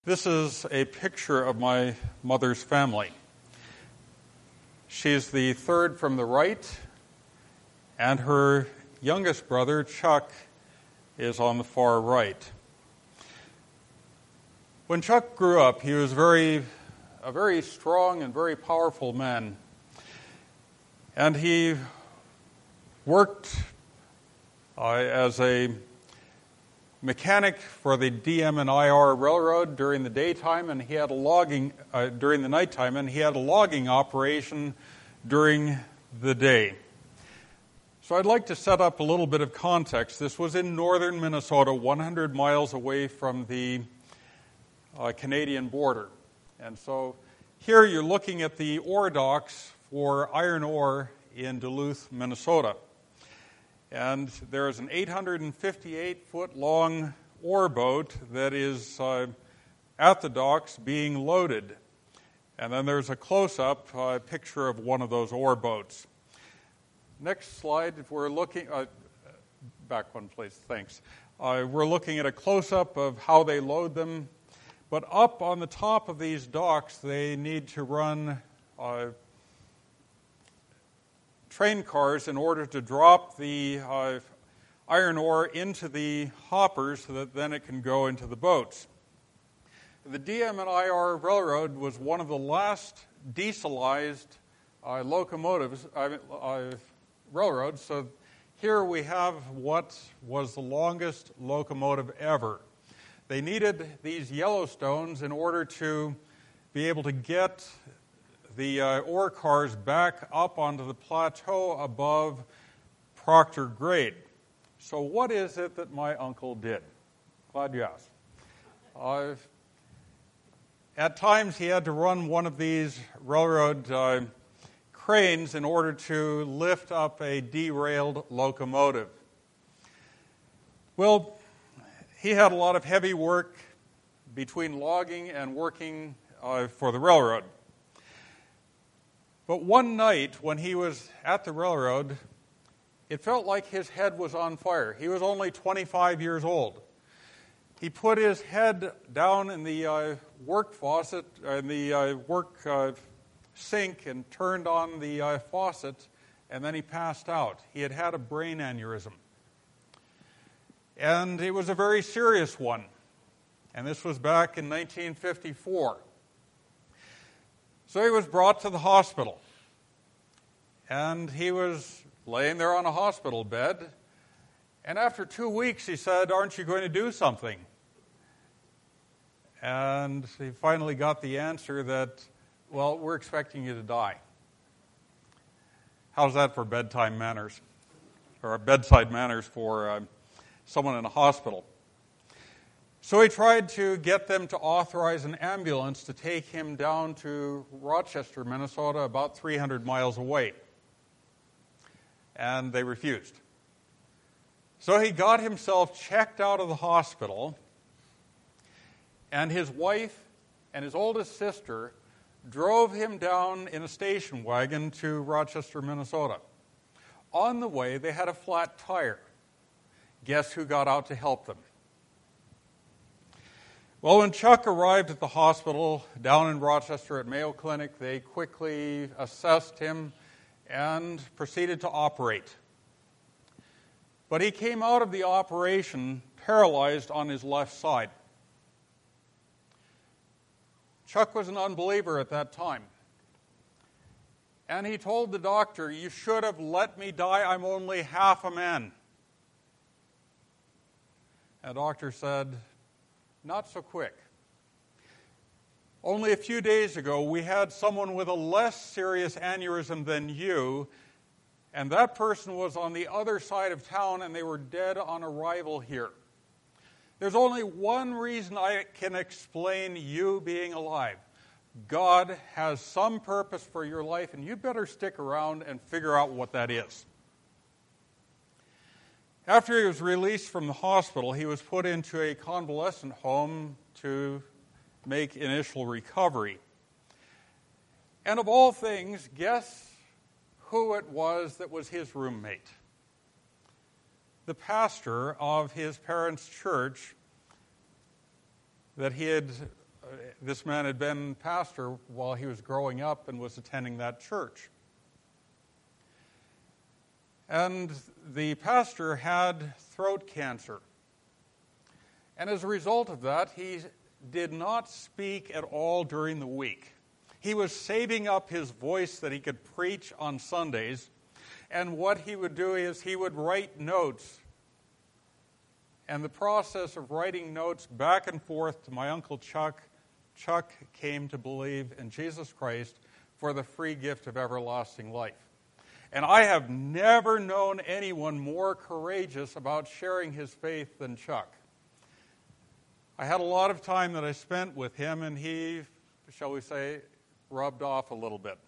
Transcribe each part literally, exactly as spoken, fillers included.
This is a picture of my mother's family. She's the third from the right, and her youngest brother, Chuck, is on the far right. When Chuck grew up, he was very, a very strong and very powerful man. And he worked uh, as a mechanic for the D M and I R Railroad during the daytime, and he had a logging uh, during the nighttime, and he had a logging operation during the day. So I'd like to set up a little bit of context. This was in northern Minnesota, one hundred miles away from the uh, Canadian border. And so here you're looking at the ore docks for iron ore in Duluth, Minnesota. And there is an eight hundred fifty-eight foot long ore boat that is uh, at the docks being loaded. And then there's a close-up uh, picture of one of those ore boats. Next slide, if we're looking, uh, back one please, thanks. Uh, we're looking at a close-up of how they load them. But up on the top of these docks, they need to run uh, train cars in order to drop the uh, iron ore into the hoppers so that then it can go into the boats. The D M and I R Railroad was one of the last dieselized uh, locomotives, uh, uh, railroads, so here we have what was the longest locomotive ever. They needed these Yellowstones in order to be able to get the uh, ore cars back up onto the plateau above Proctor Grade. So what is it that my uncle did? Glad you asked. Uh, at times he had to run one of these railroad uh, cranes in order to lift up a derailed locomotive. Well, he had a lot of heavy work between logging and working uh, for the railroad. But one night when he was at the railroad, it felt like his head was on fire. He was only twenty-five years old. He put his head down in the uh, work faucet, uh, in the uh, work uh, sink, and turned on the uh, faucet, and then he passed out. He had had a brain aneurysm. And it was a very serious one. And this was back in nineteen fifty-four. So he was brought to the hospital, and he was laying there on a hospital bed, and after two weeks he said, "Aren't you going to do something?" And he finally got the answer that, "Well, we're expecting you to die." How's that for bedtime manners, or bedside manners for uh, someone in a hospital? So he tried to get them to authorize an ambulance to take him down to Rochester, Minnesota, about three hundred miles away. And they refused. So he got himself checked out of the hospital, and his wife and his oldest sister drove him down in a station wagon to Rochester, Minnesota. On the way, they had a flat tire. Guess who got out to help them? Well, when Chuck arrived at the hospital down in Rochester at Mayo Clinic, they quickly assessed him and proceeded to operate. But he came out of the operation paralyzed on his left side. Chuck was an unbeliever at that time. And he told the doctor, "You should have let me die. I'm only half a man." And the doctor said, "Not so quick. Only a few days ago, we had someone with a less serious aneurysm than you, and that person was on the other side of town, and they were dead on arrival here. There's only one reason I can explain you being alive. God has some purpose for your life, and you better stick around and figure out what that is." After he was released from the hospital, he was put into a convalescent home to make initial recovery. And of all things, guess who it was that was his roommate? The pastor of his parents' church that he had this man had been pastor while he was growing up and was attending that church. And the pastor had throat cancer. And as a result of that, he did not speak at all during the week. He was saving up his voice that he could preach on Sundays. And what he would do is he would write notes. And the process of writing notes back and forth to my Uncle Chuck, Chuck came to believe in Jesus Christ for the free gift of everlasting life. And I have never known anyone more courageous about sharing his faith than Chuck. I had a lot of time that I spent with him, and he, shall we say, rubbed off a little bit.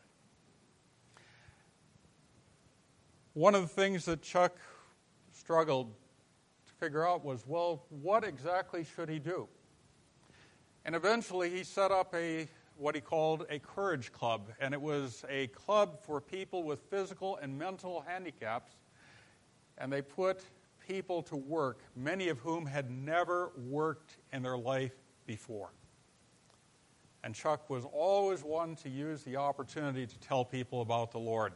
One of the things that Chuck struggled to figure out was, well, what exactly should he do? And eventually he set up a what he called a courage club, and it was a club for people with physical and mental handicaps, and they put people to work, many of whom had never worked in their life before. And Chuck was always one to use the opportunity to tell people about the Lord.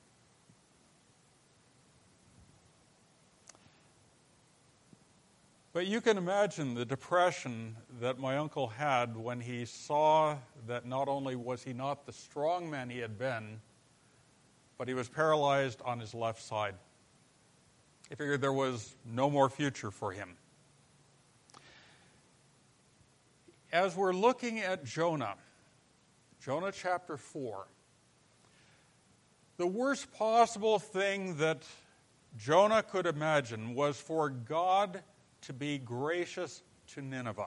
But you can imagine the depression that my uncle had when he saw that not only was he not the strong man he had been, but he was paralyzed on his left side. He figured there was no more future for him. As we're looking at Jonah, Jonah chapter four, the worst possible thing that Jonah could imagine was for God to be gracious to Nineveh.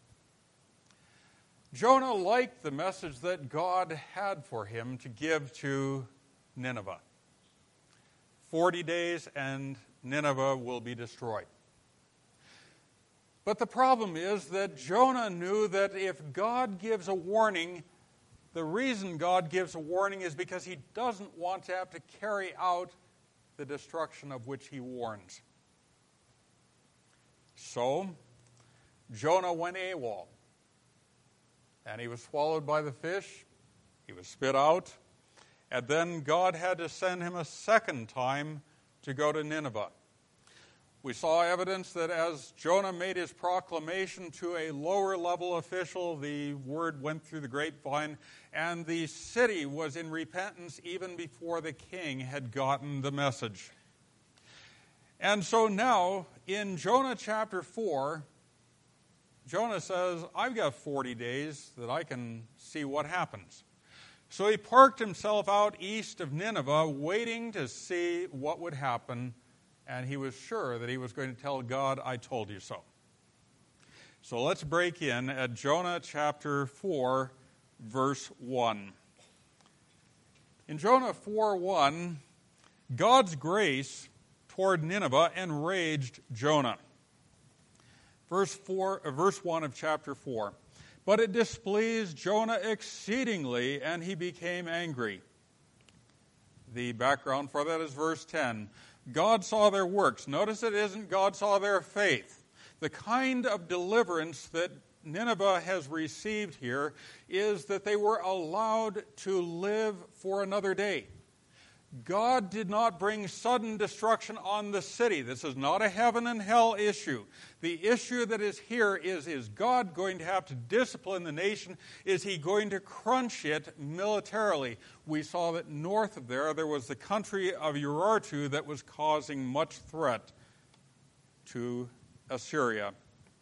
Jonah liked the message that God had for him to give to Nineveh. Forty days and Nineveh will be destroyed. But the problem is that Jonah knew that if God gives a warning, the reason God gives a warning is because he doesn't want to have to carry out the destruction of which he warns. So, Jonah went AWOL, and he was swallowed by the fish, he was spit out, and then God had to send him a second time to go to Nineveh. We saw evidence that as Jonah made his proclamation to a lower level official, the word went through the grapevine, and the city was in repentance even before the king had gotten the message. And so now, in Jonah chapter four, Jonah says, I've got forty days that I can see what happens. So he parked himself out east of Nineveh, waiting to see what would happen, and he was sure that he was going to tell God, I told you so. So let's break in at Jonah chapter four, verse one. In Jonah four one, God's grace toward Nineveh enraged Jonah. Verse four, uh, verse one of chapter four. But it displeased Jonah exceedingly, and he became angry. The background for that is verse ten. God saw their works. Notice it isn't God saw their faith. The kind of deliverance that Nineveh has received here is that they were allowed to live for another day. God did not bring sudden destruction on the city. This is not a heaven and hell issue. The issue that is here is, is God going to have to discipline the nation? Is he going to crunch it militarily? We saw that north of there, there was the country of Urartu that was causing much threat to Assyria.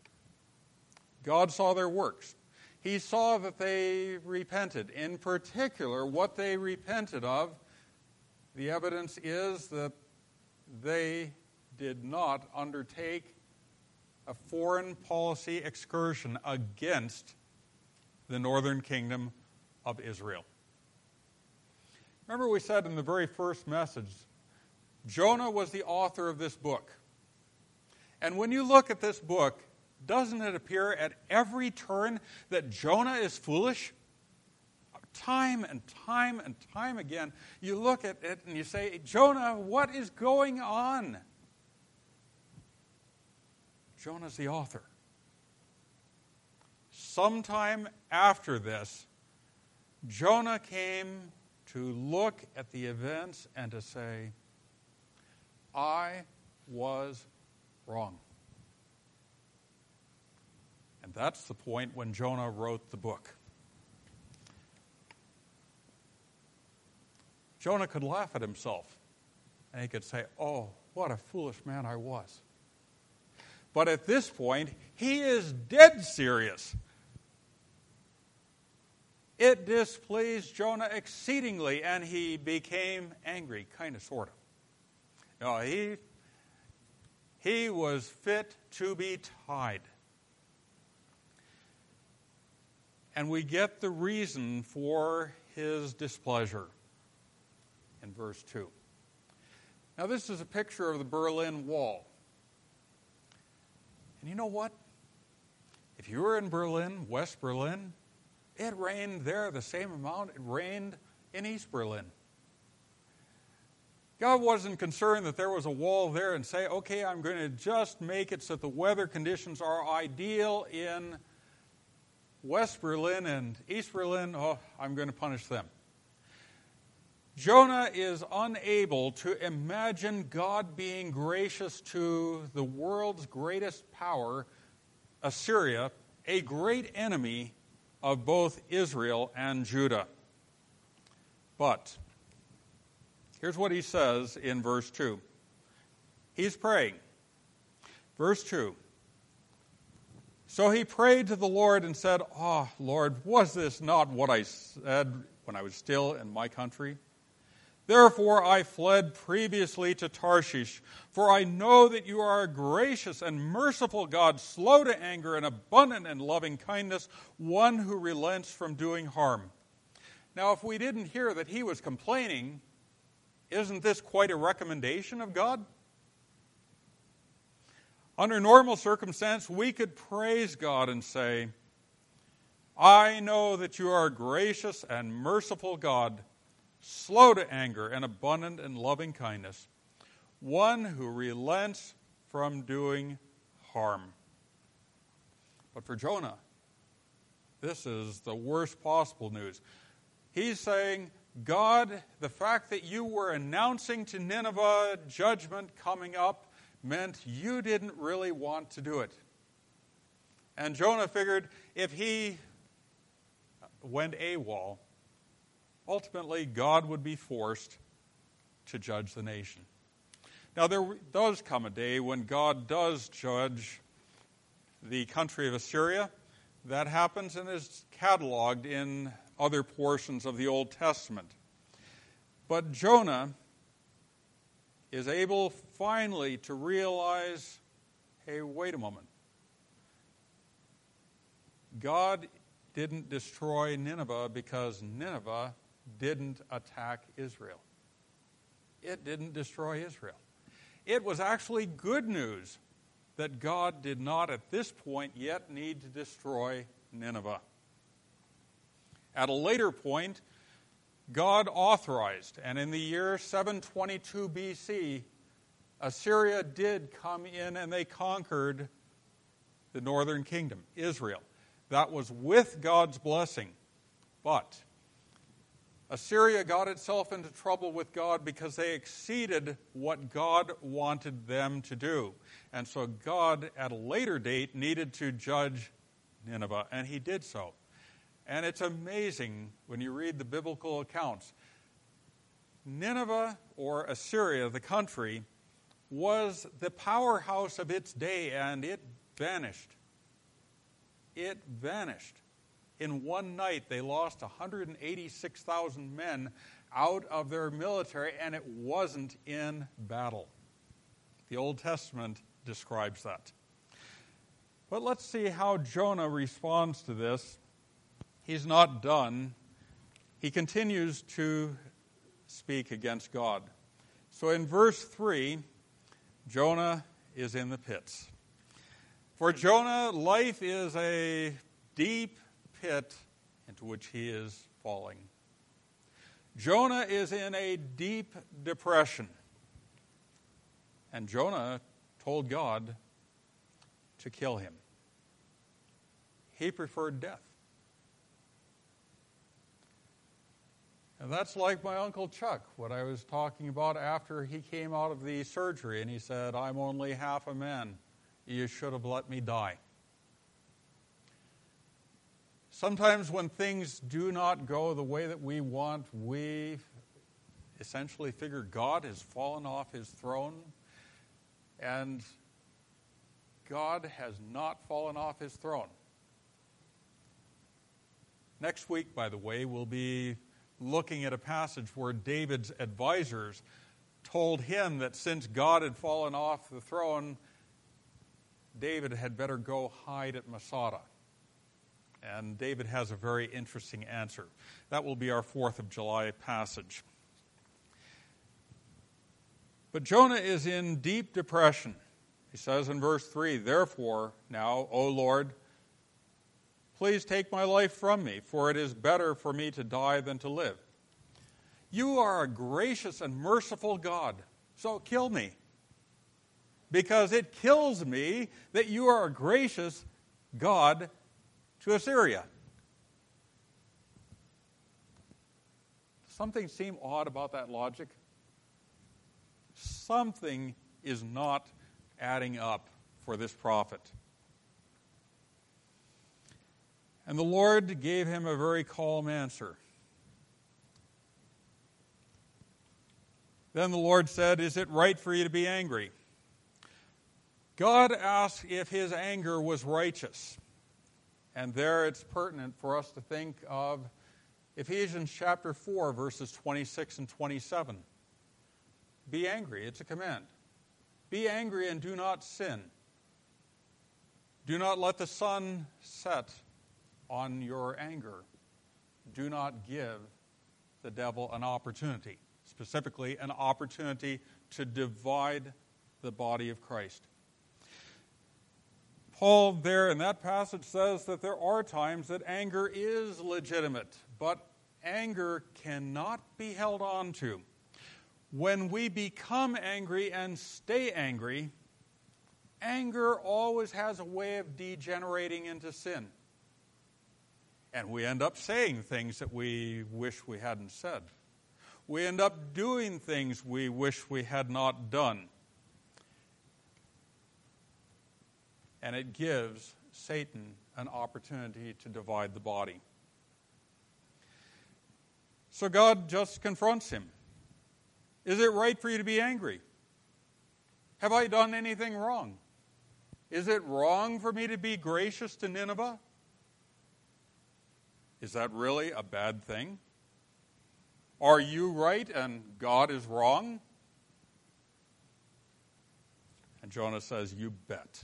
God saw their works. He saw that they repented. In particular, what they repented of, the evidence is that they did not undertake a foreign policy excursion against the northern kingdom of Israel. Remember we said in the very first message, Jonah was the author of this book. And when you look at this book, doesn't it appear at every turn that Jonah is foolish? Time and time and time again, you look at it and you say, Jonah, what is going on? Jonah's the author. sometime after this, Jonah came to look at the events and to say, I was wrong. And that's the point when Jonah wrote the book. Jonah could laugh at himself, and he could say, oh, what a foolish man I was. But at this point, he is dead serious. It displeased Jonah exceedingly, and he became angry, kind of, sort of. No, he, he was fit to be tied. And we get the reason for his displeasure in verse two. Now, this is a picture of the Berlin Wall. And you know what? If you were in Berlin, West Berlin, it rained there the same amount it rained in East Berlin. God wasn't concerned that there was a wall there and say, okay, I'm going to just make it so that the weather conditions are ideal in West Berlin and East Berlin. Oh, I'm going to punish them. Jonah is unable to imagine God being gracious to the world's greatest power, Assyria, a great enemy of both Israel and Judah. But here's what he says in verse two. He's praying. Verse two. So he prayed to the Lord and said, Oh, Lord, was this not what I said when I was still in my country? Therefore I fled previously to Tarshish, for I know that you are a gracious and merciful God, slow to anger and abundant in loving kindness, one who relents from doing harm. Now, if we didn't hear that he was complaining, isn't this quite a recommendation of God? Under normal circumstance, we could praise God and say, I know that you are a gracious and merciful God, slow to anger and abundant in loving kindness, one who relents from doing harm. But for Jonah, this is the worst possible news. He's saying, God, the fact that you were announcing to Nineveh judgment coming up meant you didn't really want to do it. And Jonah figured if he went AWOL, ultimately God would be forced to judge the nation. Now, there does come a day when God does judge the country of Assyria. That happens and is cataloged in other portions of the Old Testament. But Jonah is able finally to realize, hey, wait a moment. God didn't destroy Nineveh because Nineveh didn't attack Israel. It didn't destroy Israel. It was actually good news that God did not at this point yet need to destroy Nineveh. At a later point, God authorized, and in the year seven twenty-two B C, Assyria did come in and they conquered the northern kingdom, Israel. That was with God's blessing. But Assyria got itself into trouble with God because they exceeded what God wanted them to do. And so God, at a later date, needed to judge Nineveh, and he did so. And it's amazing when you read the biblical accounts. Nineveh, or Assyria, the country, was the powerhouse of its day, and it vanished. It vanished. In one night, they lost one hundred eighty-six thousand men out of their military, and it wasn't in battle. The Old Testament describes that. But let's see how Jonah responds to this. He's not done. He continues to speak against God. So in verse three, Jonah is in the pits. For Jonah, life is a deep pit into which he is falling. Jonah is in a deep depression. And Jonah told God to kill him. he preferred death. And that's like my Uncle Chuck, what I was talking about after he came out of the surgery, and he said, I'm only half a man. You should have let me die. Sometimes when things do not go the way that we want, we essentially figure God has fallen off his throne, and God has not fallen off his throne. Next week, by the way, we'll be looking at a passage where David's advisors told him that since God had fallen off the throne, David had better go hide at Masada. And David has a very interesting answer. That will be our fourth of July passage. But Jonah is in deep depression. He says in verse three, Therefore, now, O Lord, please take my life from me, for it is better for me to die than to live. You are a gracious and merciful God, so kill me. Because it kills me that you are a gracious God to Assyria. Does something seem odd about that logic? Something is not adding up for this prophet. And the Lord gave him a very calm answer. Then the Lord said, Is it right for you to be angry? God asked if his anger was righteous. And there it's pertinent for us to think of Ephesians chapter four, verses twenty-six and twenty-seven. Be angry, it's a command. Be angry and do not sin. Do not let the sun set on your anger. Do not give the devil an opportunity, specifically an opportunity to divide the body of Christ. Paul there in that passage says that there are times that anger is legitimate, but anger cannot be held on to. When we become angry and stay angry, anger always has a way of degenerating into sin. And we end up saying things that we wish we hadn't said. We end up doing things we wish we had not done. And it gives Satan an opportunity to divide the body. So God just confronts him. Is it right for you to be angry? Have I done anything wrong? Is it wrong for me to be gracious to Nineveh? Is that really a bad thing? Are you right and God is wrong? And Jonah says, you bet.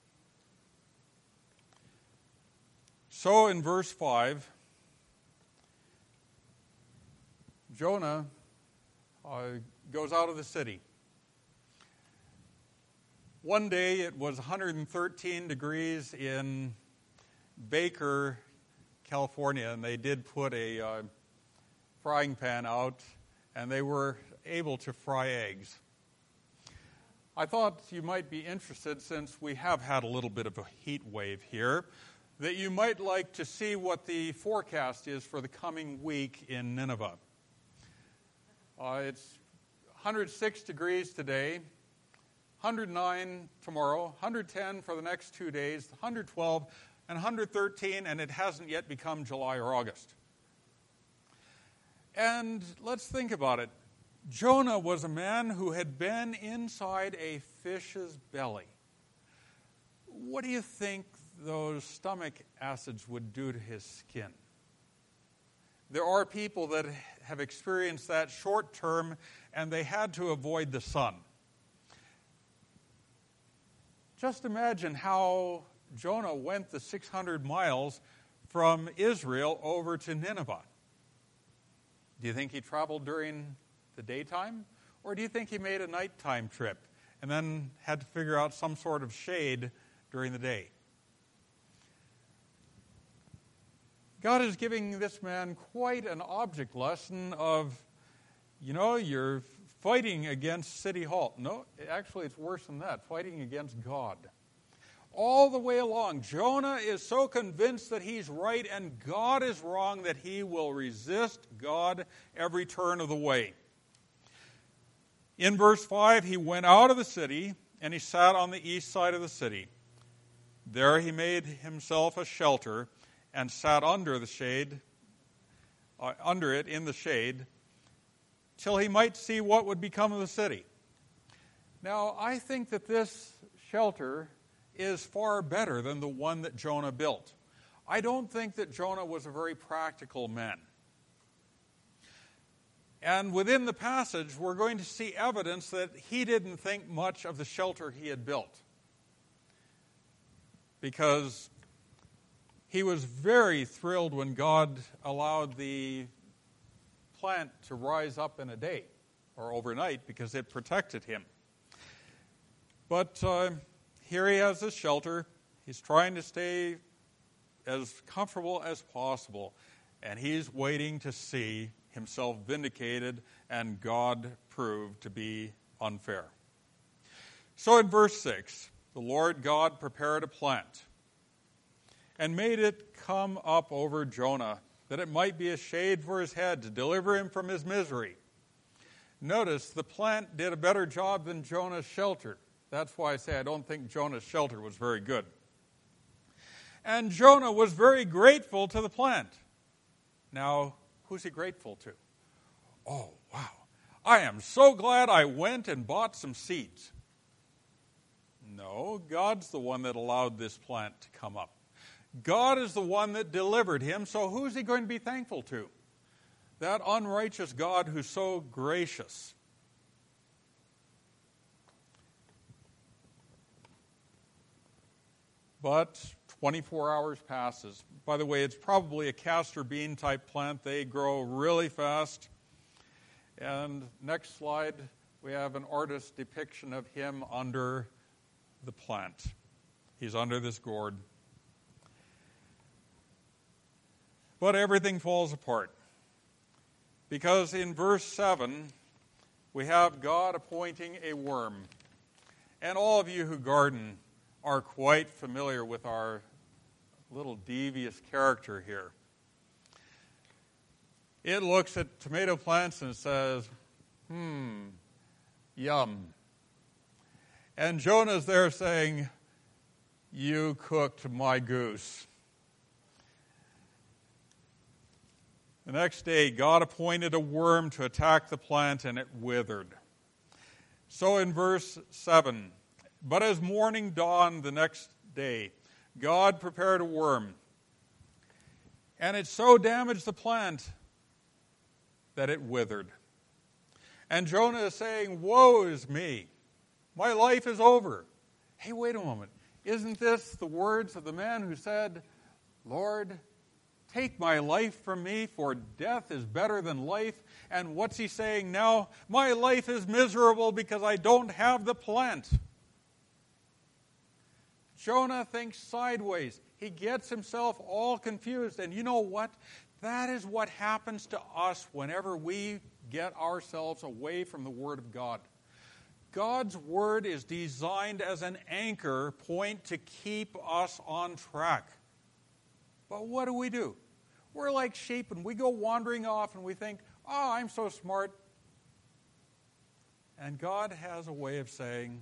So in verse five, Jonah uh, goes out of the city. One day it was one hundred thirteen degrees in Baker, California, and they did put a uh, frying pan out, and they were able to fry eggs. I thought you might be interested, since we have had a little bit of a heat wave here, that you might like to see what the forecast is for the coming week in Nineveh. Uh, it's one hundred six degrees today, one hundred nine tomorrow, one hundred ten for the next two days, one hundred twelve, and one hundred thirteen, and it hasn't yet become July or August. And let's think about it. Jonah was a man who had been inside a fish's belly. What do you think those stomach acids would do to his skin? There are people that have experienced that short term, and they had to avoid the sun. Just imagine how Jonah went the six hundred miles from Israel over to Nineveh. Do you think he traveled during the daytime? Or do you think he made a nighttime trip and then had to figure out some sort of shade during the day? God is giving this man quite an object lesson of, you know, you're fighting against City Hall. No, actually it's worse than that, fighting against God. All the way along, Jonah is so convinced that he's right and God is wrong that he will resist God every turn of the way. In verse five, he went out of the city and he sat on the east side of the city. There he made himself a shelter and sat under the shade, uh, under it in the shade, till he might see what would become of the city. Now, I think that this shelter is far better than the one that Jonah built. I don't think that Jonah was a very practical man. And within the passage, we're going to see evidence that he didn't think much of the shelter he had built. Because he was very thrilled when God allowed the plant to rise up in a day or overnight because it protected him. But uh, here he has this shelter. He's trying to stay as comfortable as possible. And he's waiting to see himself vindicated and God proved to be unfair. So in verse six, the Lord God prepared a plant and made it come up over Jonah, that it might be a shade for his head to deliver him from his misery. Notice the plant did a better job than Jonah's shelter. That's why I say I don't think Jonah's shelter was very good. And Jonah was very grateful to the plant. Now, who's he grateful to? Oh, wow. I am so glad I went and bought some seeds. No, God's the one that allowed this plant to come up. God is the one that delivered him, so who's he going to be thankful to? That unrighteous God who's so gracious. But twenty-four hours passes. By the way, it's probably a castor bean type plant. They grow really fast. And next slide, we have an artist's depiction of him under the plant. He's under this gourd. But everything falls apart. Because in verse seven, we have God appointing a worm. And all of you who garden are quite familiar with our little devious character here. It looks at tomato plants and says, hmm, yum. And Jonah's there saying, you cooked my goose. The next day, God appointed a worm to attack the plant, and it withered. So in verse seven, but as morning dawned the next day, God prepared a worm, and it so damaged the plant that it withered. And Jonah is saying, woe is me. My life is over. Hey, wait a moment. Isn't this the words of the man who said, Lord, take my life from me, for death is better than life. And what's he saying now? My life is miserable because I don't have the plant. Jonah thinks sideways. He gets himself all confused. And you know what? That is what happens to us whenever we get ourselves away from the Word of God. God's Word is designed as an anchor point to keep us on track. But what do we do? We're like sheep and we go wandering off and we think, oh, I'm so smart. And God has a way of saying,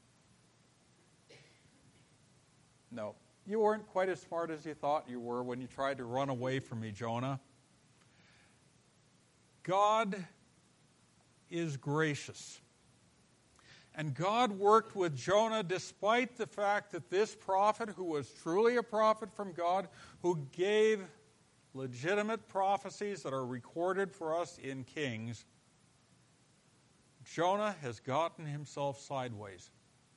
no, you weren't quite as smart as you thought you were when you tried to run away from me, Jonah. God is gracious. And God worked with Jonah despite the fact that this prophet, who was truly a prophet from God, who gave legitimate prophecies that are recorded for us in Kings, Jonah has gotten himself sideways.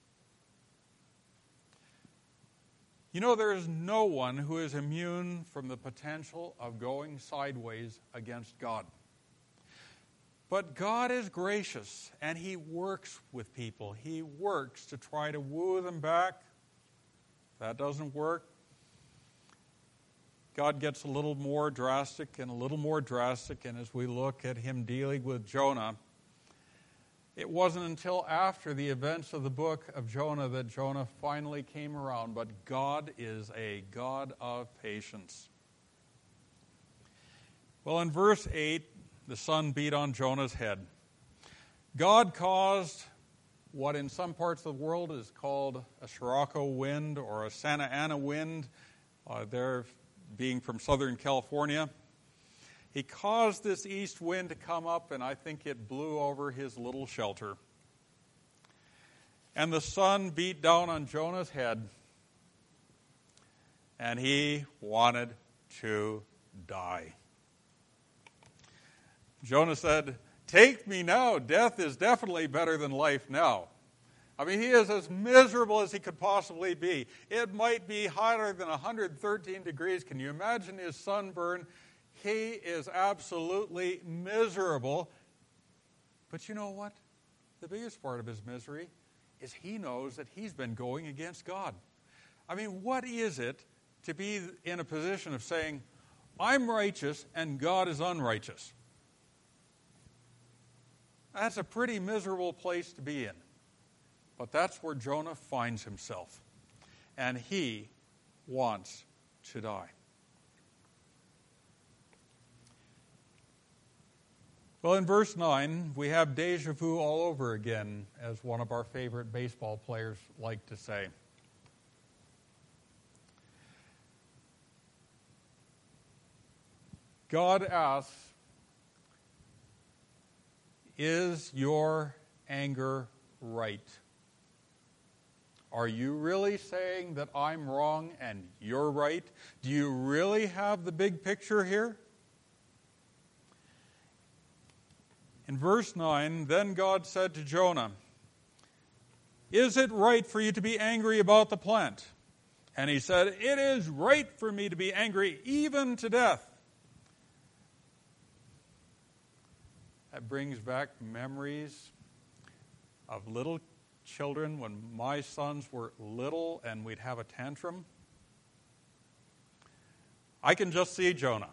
You know, there is no one who is immune from the potential of going sideways against God. But God is gracious, and He works with people. He works to try to woo them back. If that doesn't work, God gets a little more drastic and a little more drastic, and as we look at Him dealing with Jonah, It wasn't until after the events of the book of Jonah that Jonah finally came around, but God is a God of patience. Well, in verse eight, the sun beat on Jonah's head. God caused what in some parts of the world is called a Sirocco wind or a Santa Ana wind, uh, there being from Southern California. He caused this east wind to come up, and I think it blew over his little shelter. And the sun beat down on Jonah's head, and he wanted to die. Jonah said, "Take me now. Death is definitely better than life now." I mean, he is as miserable as he could possibly be. It might be hotter than one hundred thirteen degrees. Can you imagine his sunburn? He is absolutely miserable. But you know what? The biggest part of his misery is he knows that he's been going against God. I mean, what is it to be in a position of saying, I'm righteous and God is unrighteous? That's a pretty miserable place to be in. But that's where Jonah finds himself. And he wants to die. Well, in verse nine, we have deja vu all over again, as one of our favorite baseball players like to say. God asks, is your anger right? Are you really saying that I'm wrong and you're right? Do you really have the big picture here? In verse nine, then God said to Jonah, is it right for you to be angry about the plant? And he said, it is right for me to be angry even to death. That brings back memories of little children when my sons were little and we'd have a tantrum. I can just see Jonah.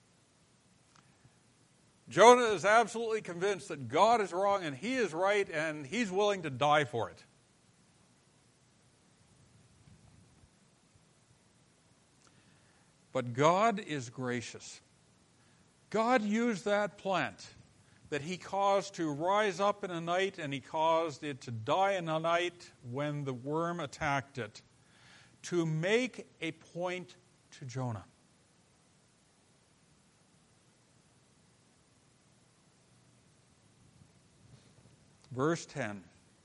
Jonah is absolutely convinced that God is wrong and he is right, and he's willing to die for it. But God is gracious. God used that plant that he caused to rise up in a night, and he caused it to die in a night when the worm attacked it, to make a point to Jonah. Verse ten.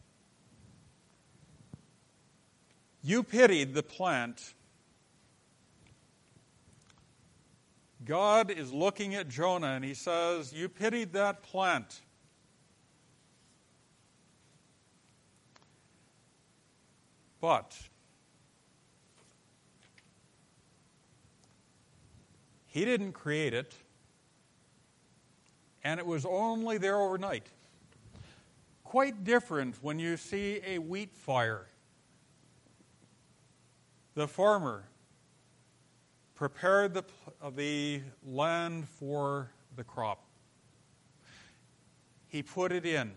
You pitied the plant. God is looking at Jonah and he says, you pitied that plant. But he didn't create it, and it was only there overnight. Quite different when you see a wheat fire. The farmer prepared the, the land for the crop. He put it in.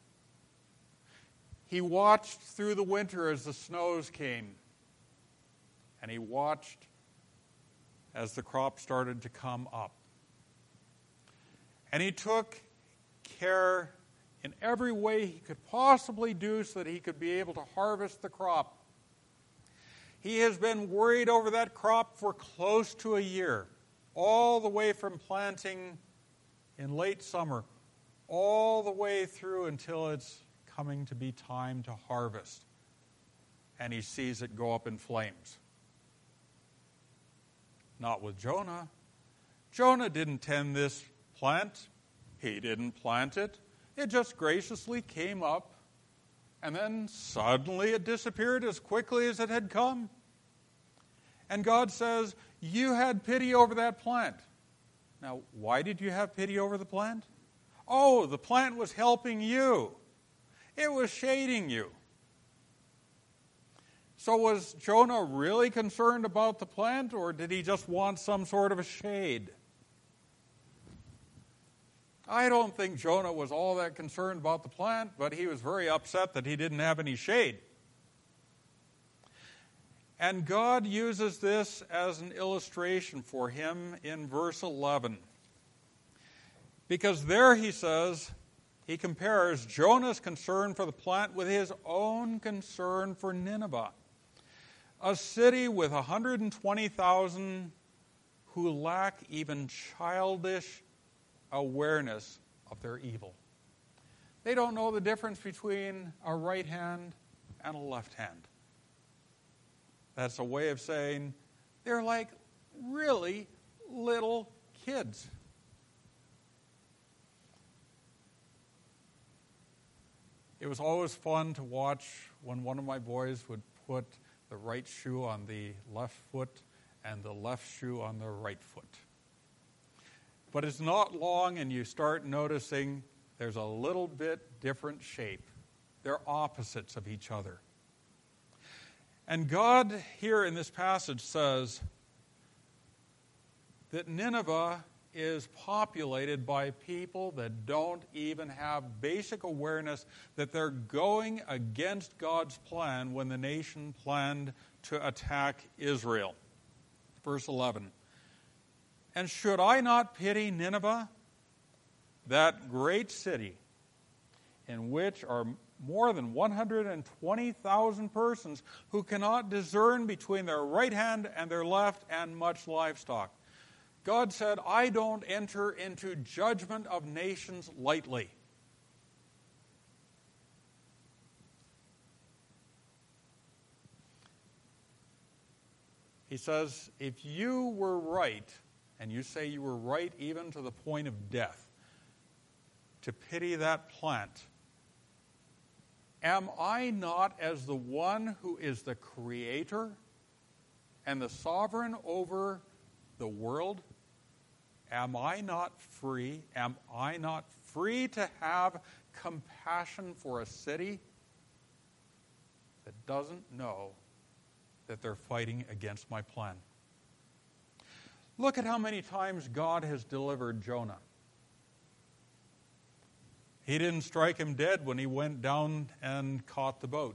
He watched through the winter as the snows came. And he watched as the crop started to come up. And he took care in every way he could possibly do so that he could be able to harvest the crop. He has been worried over that crop for close to a year, all the way from planting in late summer, all the way through until it's coming to be time to harvest. And he sees it go up in flames. Not with Jonah. Jonah didn't tend this plant. He didn't plant it. It just graciously came up, and then suddenly it disappeared as quickly as it had come. And God says, you had pity over that plant. Now, why did you have pity over the plant? Oh, the plant was helping you. It was shading you. So was Jonah really concerned about the plant, or did he just want some sort of a shade? I don't think Jonah was all that concerned about the plant, but he was very upset that he didn't have any shade. And God uses this as an illustration for him in verse eleven. Because there he says, he compares Jonah's concern for the plant with his own concern for Nineveh, a city with one hundred twenty thousand who lack even childish awareness of their evil. They don't know the difference between a right hand and a left hand. That's a way of saying they're like really little kids. It was always fun to watch when one of my boys would put the right shoe on the left foot and the left shoe on the right foot. But it's not long and you start noticing there's a little bit different shape. They're opposites of each other. And God here in this passage says that Nineveh is populated by people that don't even have basic awareness that they're going against God's plan when the nation planned to attack Israel. Verse eleven. And should I not pity Nineveh, that great city, in which are more than one hundred twenty thousand persons who cannot discern between their right hand and their left, and much livestock? God said, I don't enter into judgment of nations lightly. He says, if you were right, and you say you were right even to the point of death, to pity that plant, am I not, as the one who is the creator and the sovereign over the world, am I not free? Am I not free to have compassion for a city that doesn't know that they're fighting against my plan? Look at how many times God has delivered Jonah. He didn't strike him dead when he went down and caught the boat.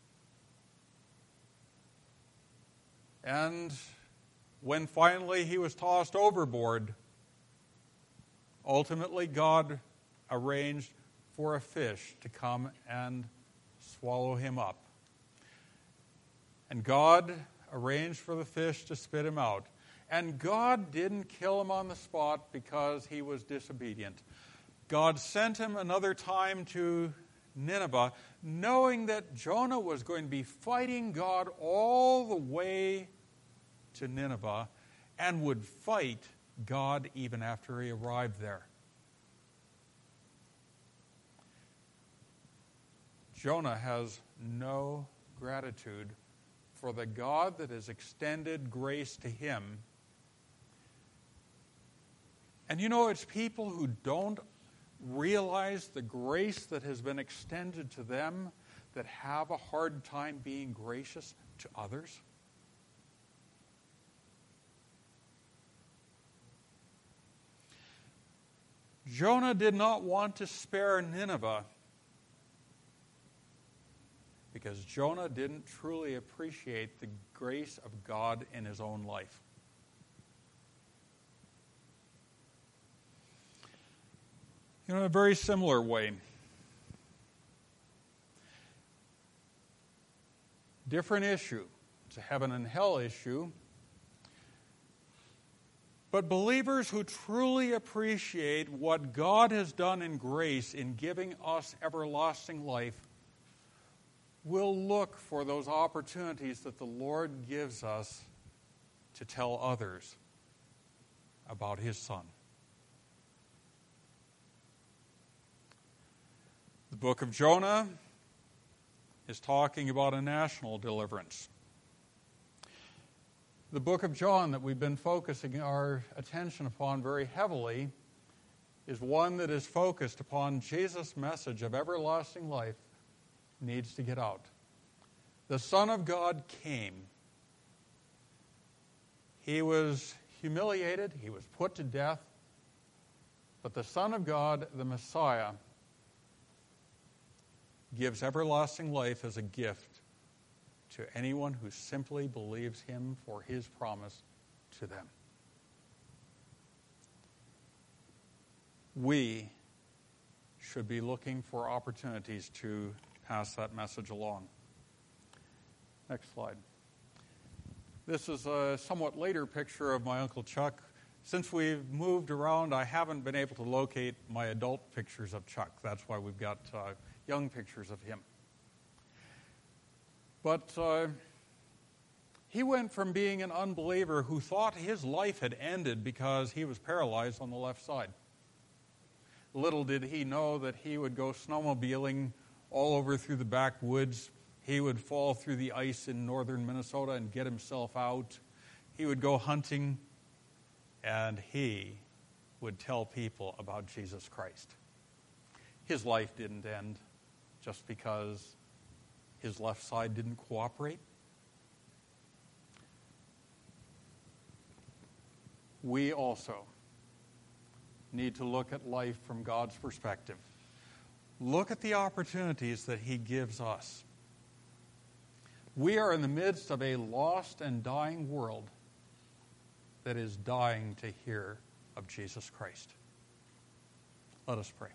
And when finally he was tossed overboard, ultimately God arranged for a fish to come and swallow him up. And God arranged for the fish to spit him out. And God didn't kill him on the spot because he was disobedient. God sent him another time to Nineveh, knowing that Jonah was going to be fighting God all the way to Nineveh and would fight God even after he arrived there. Jonah has no gratitude for the God that has extended grace to him. And you know, it's people who don't realize the grace that has been extended to them that have a hard time being gracious to others. Jonah did not want to spare Nineveh because Jonah didn't truly appreciate the grace of God in his own life. You know, in a very similar way, different issue. It's a heaven and hell issue. But believers who truly appreciate what God has done in grace in giving us everlasting life will look for those opportunities that the Lord gives us to tell others about His Son. The book of Jonah is talking about a national deliverance. The book of John that we've been focusing our attention upon very heavily is one that is focused upon Jesus' message of everlasting life needs to get out. The Son of God came. He was humiliated. He was put to death. But the Son of God, the Messiah, gives everlasting life as a gift to anyone who simply believes him for his promise to them. We should be looking for opportunities to pass that message along. Next slide. This is a somewhat later picture of my Uncle Chuck. Since we've moved around, I haven't been able to locate my adult pictures of Chuck. That's why we've got uh, young pictures of him. But uh, he went from being an unbeliever who thought his life had ended because he was paralyzed on the left side. Little did he know that he would go snowmobiling all over through the backwoods. He would fall through the ice in northern Minnesota and get himself out. He would go hunting, and he would tell people about Jesus Christ. His life didn't end just because his left side didn't cooperate. We also need to look at life from God's perspective. Look at the opportunities that he gives us. We are in the midst of a lost and dying world that is dying to hear of Jesus Christ. Let us pray.